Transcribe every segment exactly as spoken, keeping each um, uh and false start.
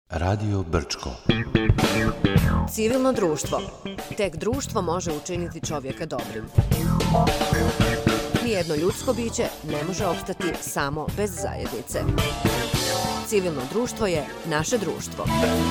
Radio Brčko. Civilno društvo. Tek društvo može učiniti čovjeka dobrim. Nijedno ljudsko biće ne može opstati samo bez zajednice. Civilno društvo je naše društvo.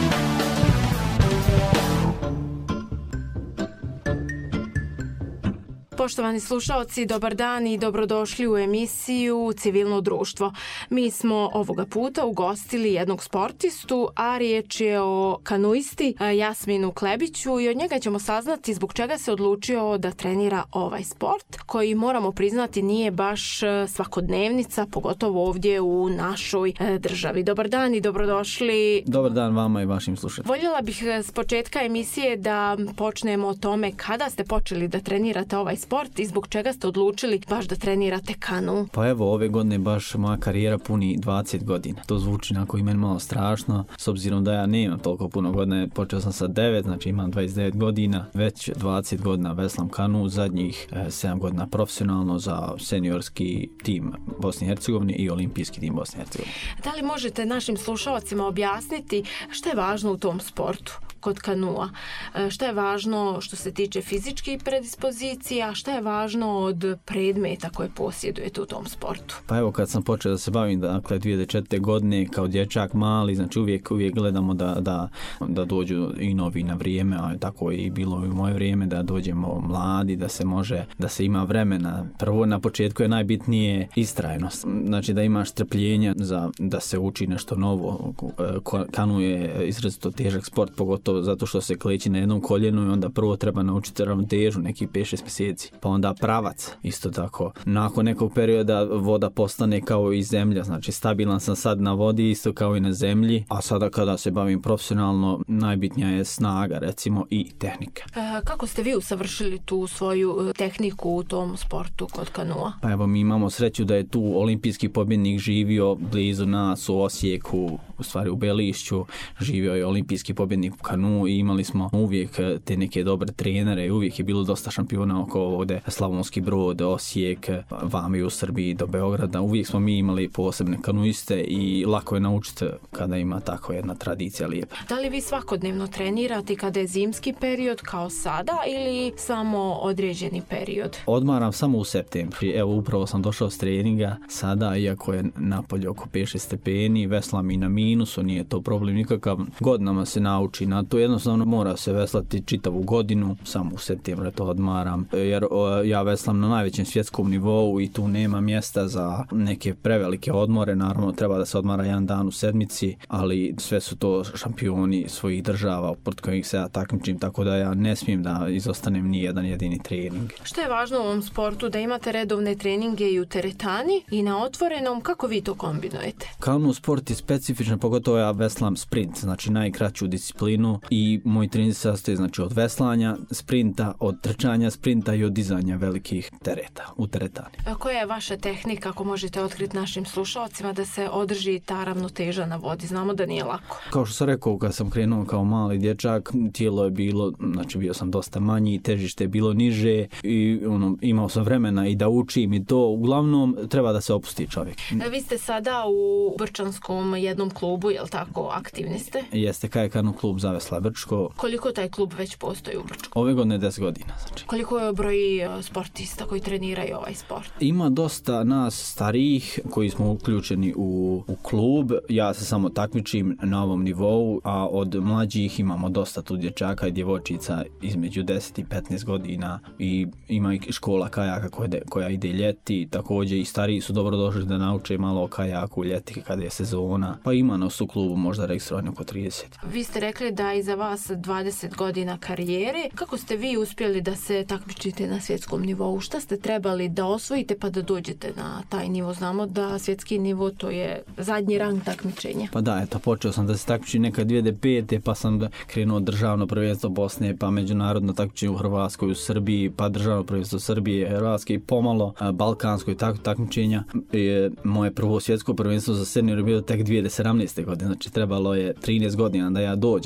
Poštovani slušaoci, dobar dan i dobrodošli u emisiju Civilno društvo. Mi smo ovoga puta ugostili jednog sportistu, a riječ je o kanuisti Jasminu Klebiću i od njega ćemo saznati zbog čega se odlučio da trenira ovaj sport, koji moramo priznati nije baš svakodnevnica, pogotovo ovdje u našoj državi. Dobar dan i dobrodošli. Dobar dan vama i vašim slušateljima. Voljela bih s početka emisije da počnemo o tome kada ste počeli da trenirate ovaj sport i zbog čega ste odlučili baš da trenirate kanu? Pa evo, ove godine baš moja karijera puni dvadeset godina. To zvuči onako i meni malo strašno, s obzirom da ja nemam toliko puno godina. Počeo sam sa devet, znači imam dvadeset devet godina, već dvadeset godina veslam kanu, zadnjih sedam godina profesionalno za seniorski tim Bosne i Hercegovine i olimpijski tim Bosne i Hercegovine. Da li možete našim slušalcima objasniti što je važno u tom sportu kod kanua? Što je važno što se tiče fizičkih predispozicija, što je važno od predmeta koje posjedujete u tom sportu? Pa evo, kad sam počeo da se bavim, dakle, dvije tisuće četvrte godine kao dječak mali, znači uvijek, uvijek gledamo da, da, da dođu i novi na vrijeme, a tako je i bilo u moje vrijeme, da dođemo mladi, da se može, da se ima vremena. Prvo, na početku je najbitnije istrajnost, znači da imaš strpljenja za da se uči nešto novo. Kanu je izrazito težak sport, pogotovo zato što se kleći na jednom koljenu i onda prvo treba naučiti ravnotežu neki pet šest mjeseci, pa onda pravac isto tako. Nakon nekog perioda voda postane kao i zemlja, znači stabilan sam sad na vodi isto kao i na zemlji, a sada kada se bavim profesionalno najbitnija je snaga, recimo, i tehnika. E, kako ste vi usavršili tu svoju tehniku u tom sportu kod kanua? Pa evo, mi imamo sreću da je tu olimpijski pobjednik živio blizu nas u Osijeku, u stvari u Belišću, živio je olimpijski pobjednik u kanu i imali smo uvijek te neke dobre trenere i uvijek je bilo dosta šampiona oko ovdje, Slavonski Brod, Osijek, vami u Srbiji do Beograda. Uvijek smo mi imali posebne kanuiste i lako je naučiti kada ima tako jedna tradicija lijepa. Da li vi svakodnevno trenirate kada je zimski period kao sada ili samo određeni period? Odmaram samo u septembru. Evo, upravo sam došao s treninga sada, iako je napolje oko pet šest stepeni, veslam i na minusu, nije to problem nikakav. Godinama se nauči na to, jednostavno mora se veslati čitavu godinu, samo u septembru to odmaram, jer o, ja veslam na najvećem svjetskom nivou i tu nema mjesta za neke prevelike odmore. Naravno, treba da se odmara jedan dan u sedmici, ali sve su to šampioni svojih država pod kojih se ja takmičim, tako da ja ne smijem da izostanem ni jedan jedini trening. Što je važno u ovom sportu? Da imate redovne treninge i u teretani i na otvorenom, kako vi to kombinujete? Kanu sport je specifičan, pogotovo ja veslam sprint, znači najkraću disciplinu, i moj trening se sastoji, znači, od veslanja, sprinta, od trčanja sprinta i od dizanja velikih tereta u teretani. A koja je vaša tehnika, ako možete otkriti našim slušalcima, da se održi ta ravnoteža na vodi? Znamo da nije lako. Kao što sam rekao, kad sam krenuo kao mali dječak, tijelo je bilo, znači bio sam dosta manji, težište je bilo niže i ono, imao sam vremena i da učim i to. Uglavnom, treba da se opusti čovjek. Vi ste sada u Brčanskom jednom klubu, jel tako, aktivni ste? Jeste, K J Kanu klub Zavesla Brčko. Koliko taj klub već postoji u Brčku? Ove godine deset godina, znači. Koliko je broj sportista koji treniraju ovaj sport? Ima dosta nas starijih koji smo uključeni u, u klub. Ja se samo takmičim na ovom nivou, a od mlađih imamo dosta tu dječaka i djevojčica između deset i petnaest godina i ima i škola kajaka koja, koja ide ljeti. Također i stariji su dobro došli da nauče malo o kajaku ljeti kada je sezona. Pa ima nas u klubu možda registrovano oko trideset. Vi ste rekli da iza vas dvadeset godina karijere. Kako ste vi uspjeli da se takmičite na svjetskom nivou? Šta ste trebali da osvojite pa da dođete na taj nivo? Znamo da svjetski nivo to je zadnji rang takmičenja. Pa da, eto, počeo sam da se takmičim neka dvije tisuće pete, pa sam krenuo državno prvenstvo Bosne, pa međunarodno takmičenje u Hrvatskoj, u Srbiji, pa državno prvenstvo Srbije, Hrvatske i pomalo balkanskoj tak, takmičenja. I moje prvo svjetsko prvenstvo za senior je bilo tek dvije tisuće sedamnaeste godine, znači trebalo je trinaest godina da ja dođem na ovaj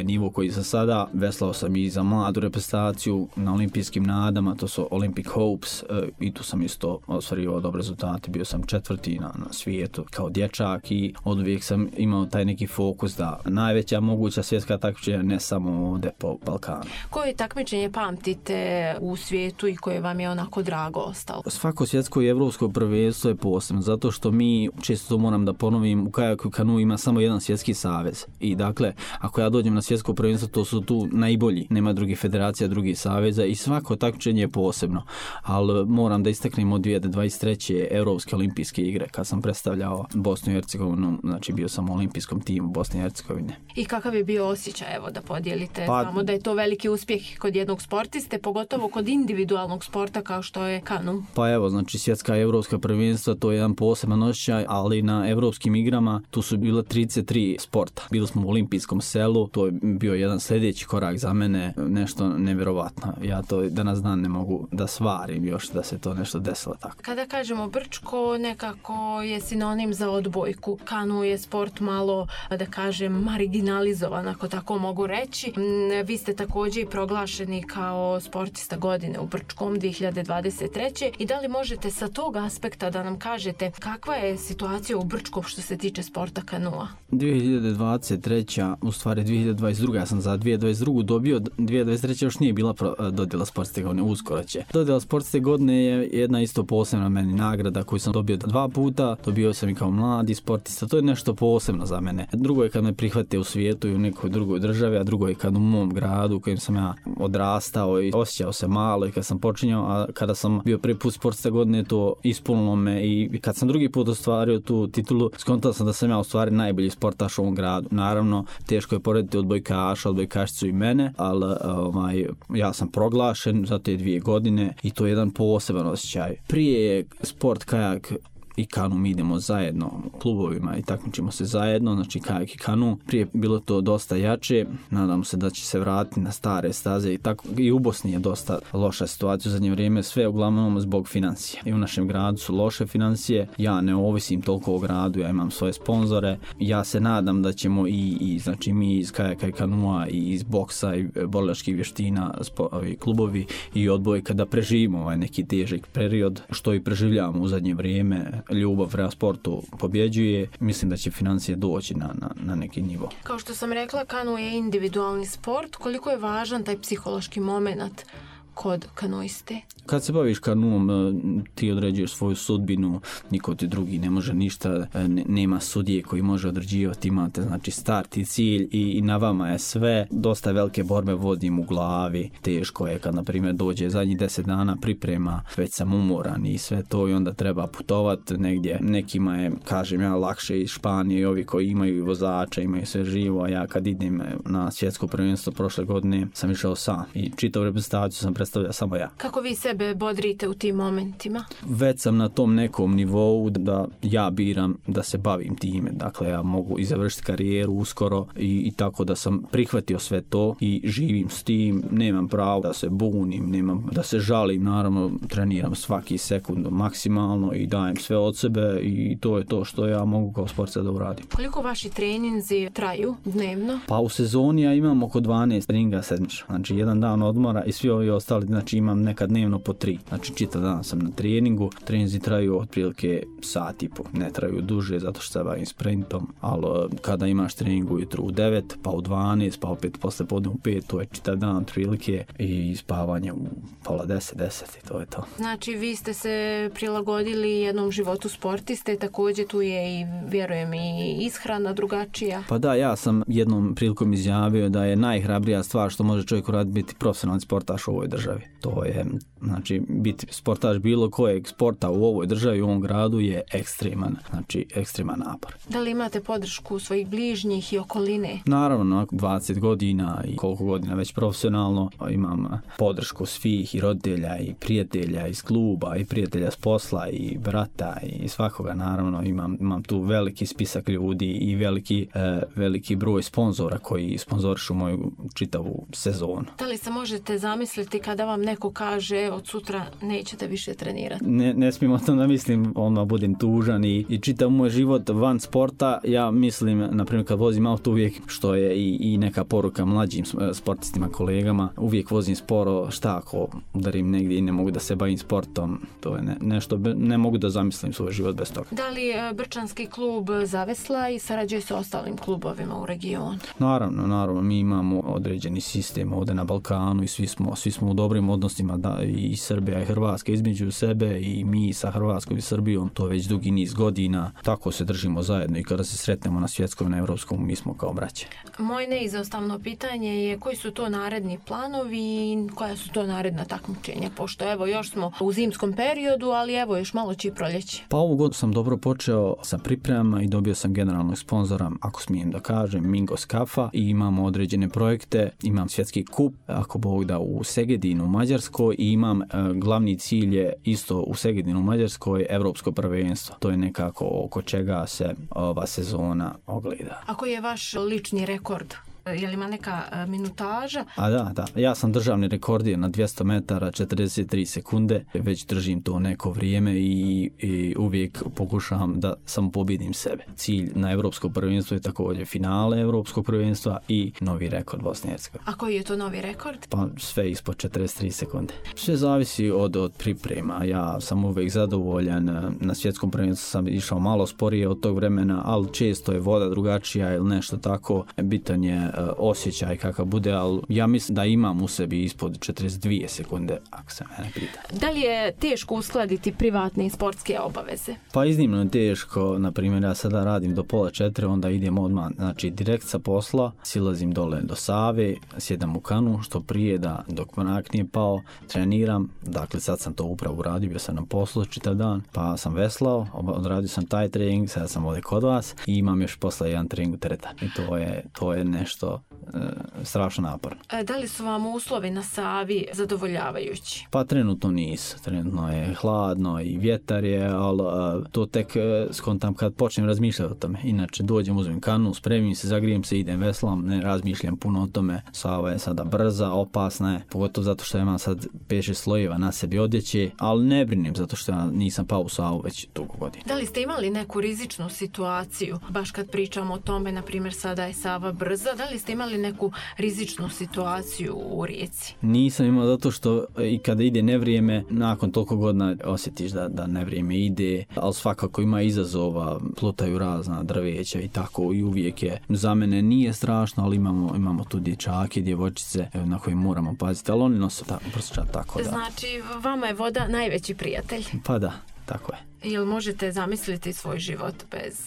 ovaj nivo koji sam sada. Veslao sam i za mladu reprezentaciju na olimpijskim nadama, to su Olympic Hopes, i tu sam isto ostvario dobre rezultate, bio sam četvrti na, na svijetu kao dječak i oduvijek sam imao taj neki fokus da najveća moguća svjetska takmičenja, ne samo ovdje po Balkanu. Koje takmičenje pamtite u svijetu i koje vam je onako drago ostalo? Svako svjetsko i evropsko prvenstvo je posebno, zato što mi, često to moram da ponovim, u kajaku i kanuu ima samo jedan svjetski savez. I dakle, ako ja dođem na svjetsko prvenstvo, to su tu najbolji. Nema drugih federacija, drugih saveza i svako takmičenje je posebno. Ali moram da istaknem od dvije tisuće dvadeset treće Europske olimpijske igre, kad sam predstavljao Bosnu i Hercegovinu, znači bio sam u olimpijskom timu Bosne i Hercegovine. I kakav je bio osjećaj, evo da podijelite? Pa, znamo da je to veliki uspjeh kod jednog sportiste, pogotovo kod individualnog sporta kao što je kanu. Pa evo, znači svjetska i evropska prvenstva, to je jedan poseban osjećaj, ali na evropskim igrama tu su bila trideset tri sporta. Bili smo u olimpijskom selu, to je bio jedan sljedeći korak za mene, nešto nevjerovatno. Ja to danas dan ne mogu da svarim još da se to nešto desilo tako. Kada kažemo Brčko, nekako je sinonim za odbojku. Kanu je sport malo, da kažem, marginalizovan, ako tako mogu reći. Vi ste također i proglašeni kao sportista godine u Brčkom dvije hiljade dvadeset treće. I da li možete sa tog aspekta da nam kažete kakva je situacija u Brčkom što se tiče sporta kanua? dvije hiljade dvadeset treće, u stvari dvije hiljade dvadeset druge, ja sam za dvije hiljade dvadeset druge dobio, dvije hiljade dvadeset treće još nije bila dodjela sportske godine, uskoro će. Dodjela sportske godine je jedna isto posebna meni nagrada koju sam dobio dva puta, dobio sam i kao mladi sportista, to je nešto posebno za mene. Drugo je kad me prihvate u svijetu i u nekoj drugoj državi, a drugo je kad u mom gradu u kojem sam ja odrastao i osjećao se malo i kad sam počinjao, a kada sam bio prvi put sportske godine, to ispunilo me i kad sam drugi put ostvario tu titulu, skontao sam da sam ja u stvari najbolji sportaš u ovom gradu. Naravno, teško je porediti odbojkaša, odbojkašicu i mene, ali ovaj, ja sam proglašen za te dvije godine i to je jedan poseban osjećaj. Prije je sport kajak i kanu mi idemo zajedno u klubovima i takmičimo se zajedno, znači kajak i kanu. Prije bilo to dosta jače, nadam se da će se vratiti na stare staze i tako. I u Bosni je dosta loša situacija u zadnje vrijeme, sve uglavnom zbog financija. I u našem gradu su loše financije, ja ne ovisim toliko o gradu, ja imam svoje sponzore. Ja se nadam da ćemo i, i znači mi iz kajaka i kanua i iz boksa i borilačkih vještina, spo, ovi klubovi i odbojka da preživimo ovaj neki težak period, što i preživljavamo u zadnje vrijeme. Ljubav prema sportu pobjeđuje, mislim da će financije doći na, na, na neki nivo. Kao što sam rekla, kanu je individualni sport. Koliko je važan taj psihološki moment kod kanuiste? Kad se baviš kanuom, ti određuješ svoju sudbinu, niko ti drugi ne može ništa, nema sudije koji može određivati, imate znači start i cilj i, i na vama je sve. Dosta velike borbe vodim u glavi, teško je kad na primjer dođe zadnjih deset dana priprema, već sam umoran i sve to i onda treba putovati negdje. Nekima je, kažem ja, lakše iz Španije, ovi koji imaju vozača, imaju sve živo, a ja kad idem na svjetsko prvenstvo prošle godine sam išao sam i čitavu reprezentaciju sam predstavljao samo ja. Kako vi sebe bodrite u tim momentima? Već sam na tom nekom nivou da ja biram da se bavim time. Dakle, ja mogu i završiti karijeru uskoro i, i tako da sam prihvatio sve to i živim s tim. Nemam pravo da se bunim, nemam da se žalim. Naravno, treniram svaki sekund maksimalno i dajem sve od sebe i to je to što ja mogu kao sportista da uradim. Koliko vaši treninzi traju dnevno? Pa u sezoni ja imam oko dvanaest treninga sedmično. Znači, jedan dan odmora i svi ovi ostali, znači imam nekad dnevno po tri. Znači čitav dan sam na treningu, treninzi traju otprilike sat i po, ne traju duže zato što se bavim sprintom, ali kada imaš trening ujutru u devet, pa u dvanaest, pa opet posle podne u pet, to je čitav dan otprilike i spavanje u pola deset, deset i to je to. Znači vi ste se prilagodili jednom životu sportiste, također tu je i, vjerujem, i ishrana drugačija. Pa da, ja sam jednom prilikom izjavio da je najhrabrija stvar što može čovjek uraditi biti profesionalni sportaš u ovoj državi. To je, znači, biti sportaš bilo kojeg sporta u ovoj državi, u ovom gradu je ekstreman, znači ekstreman napor. Da li imate podršku svojih bližnjih i okoline? Naravno, dvadeset godina i koliko godina već profesionalno imam podršku svih i roditelja i prijatelja iz kluba i prijatelja s posla i brata i svakoga, naravno imam, imam tu veliki spisak ljudi i veliki, eh, veliki broj sponzora koji sponzorišu moju čitavu sezonu. Da li se možete zamisliti kada vam neko kaže od sutra nećete više trenirati? Ne, ne smijem o tom da mislim, ono, budem tužan i, i čitav moj život van sporta. Ja mislim, na primjer, kad vozim auto uvijek, što je i, i neka poruka mlađim sportistima, kolegama, uvijek vozim sporo, šta ako udarim negdje i ne mogu da se bavim sportom, to je ne, nešto, ne mogu da zamislim svoj život bez toga. Da li Brčanski klub zavesla i sarađuje sa ostalim klubovima u regionu? Naravno, naravno, mi imamo određeni sistem ovdje na Balkanu i svi smo, svi smo u dobrim odnosima, da, i Srbija i Hrvatska između sebe i mi sa Hrvatskom i Srbijom, to već dugi niz godina, tako se držimo zajedno i kada se sretnemo na svjetskom i na evropskom, mi smo kao braće. Moje neizostavno pitanje je koji su to naredni planovi i koja su to naredna takmičenja, pošto evo još smo u zimskom periodu, ali evo još malo će i proljeće. Pa ovu godinu sam dobro počeo sa pripremama i dobio sam generalnog sponzora, ako smijem da kažem, Mingos Kafa, i imamo određene projekte, imam svjetski kup, ako Bog da, u Segedinu u Mađarskoj, i imam e, glavni cilj je isto u Segedinu u Mađarskoj, evropsko prvenstvo. To je nekako oko čega se ova sezona ogleda. A koji je vaš lični rekord? Je li ima neka minutaža? A da, da. Ja sam državni rekordijer na dvjesto metara, četrdeset tri sekunde. Već držim to neko vrijeme i, i uvijek pokušavam da samo pobjedim sebe. Cilj na evropsko prvenstvo je također finale evropskog prvenstva i novi rekord Bosne i Hercegovine. A koji je to novi rekord? Pa sve ispod četrdeset tri sekunde. Sve zavisi od, od priprema. Ja sam uvijek zadovoljan. Na svjetskom prvenstvu sam išao malo sporije od tog vremena, ali često je voda drugačija ili nešto tako. Bitan je osjećaj kakav bude, ali ja mislim da imam u sebi ispod četrdeset dvije sekunde, ako se mene pita. Da li je teško uskladiti privatne i sportske obaveze? Pa iznimno je teško. Na primjer, ja sada radim do pola četiri, onda idem odmah, znači direkt sa posla, silazim dole do Save, sjedam u kanu, što prije da dok mrak nije pao, treniram. Dakle, sad sam to upravo uradio, bio sam na poslu čitav dan, pa sam veslao, odradio sam taj trening, sada sam ovdje kod vas i imam još posle jedan trening teretan. I to je, to je nešto e, strašno naporno. Da li su vam uslovi na Savi zadovoljavajući? Pa trenutno nisu. Trenutno je hladno i vjetar je, ali a, to tek e, skontam kad počnem razmišljati o tome. Inače, dođem, uzmem kanu, spremim se, zagrijem se, idem veslam, ne razmišljam puno o tome. Sava je sada brza, opasna je, pogotovo zato što imam sad pet šest slojeva na sebi odjeće, ali ne brinem zato što ja nisam pao u Savu već dugo godina. Da li ste imali neku rizičnu situaciju, baš kad pričamo o tome, na primjer sada je Sava brza, da li ste imali neku rizičnu situaciju u rijeci? Nisam imao, zato što i kada ide nevrijeme, nakon toliko godina osjetiš da, da nevrijeme ide, ali svakako ima izazova, plutaju razna drveća i tako, i uvijek je, za mene nije strašno, ali imamo, imamo tu dječake, djevojčice na koje moramo paziti, ali oni nose tako, prosječan tako da. Znači, vama je voda najveći prijatelj? Pa da, tako je. Jel možete zamisliti svoj život bez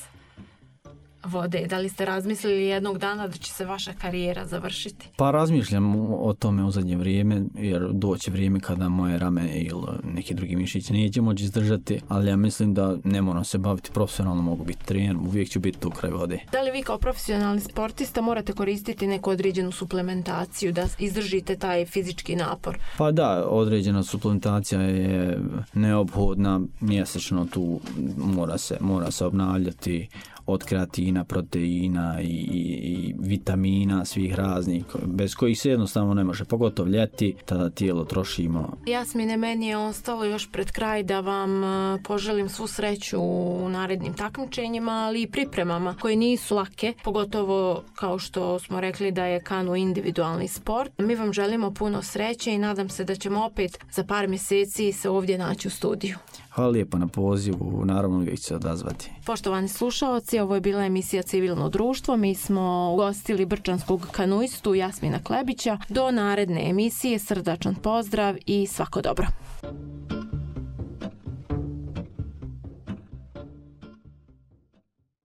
vode? Da li ste razmislili jednog dana da će se vaša karijera završiti? Pa razmišljam o tome u zadnje vrijeme, jer doće vrijeme kada moje rame ili neki drugi mišići neće moći izdržati, ali ja mislim da ne moram se baviti profesionalno, mogu biti trener, uvijek ću biti tu kraj vode. Da li vi kao profesionalni sportista morate koristiti neku određenu suplementaciju da izdržite taj fizički napor? Pa da, određena suplementacija je neophodna, mjesečno tu mora se, mora se obnavljati, od kreatina, proteina i, i, i vitamina svih raznih, bez kojih se jednostavno ne može, pogotovo ljeti, tada tijelo trošimo. Jasmine, meni je ostalo još pred kraj da vam poželim svu sreću u narednim takmičenjima, ali i pripremama koje nisu lake, pogotovo kao što smo rekli da je kanu individualni sport. Mi vam želimo puno sreće i nadam se da ćemo opet za par mjeseci se ovdje naći u studiju. Hvala lijepo na pozivu, naravno uvijek ću se odazvati. Poštovani slušaoci, ovo je bila emisija Civilno društvo. Mi smo ugostili brčanskog kanuistu Jasmina Klebića. Do naredne emisije srdačan pozdrav i svako dobro.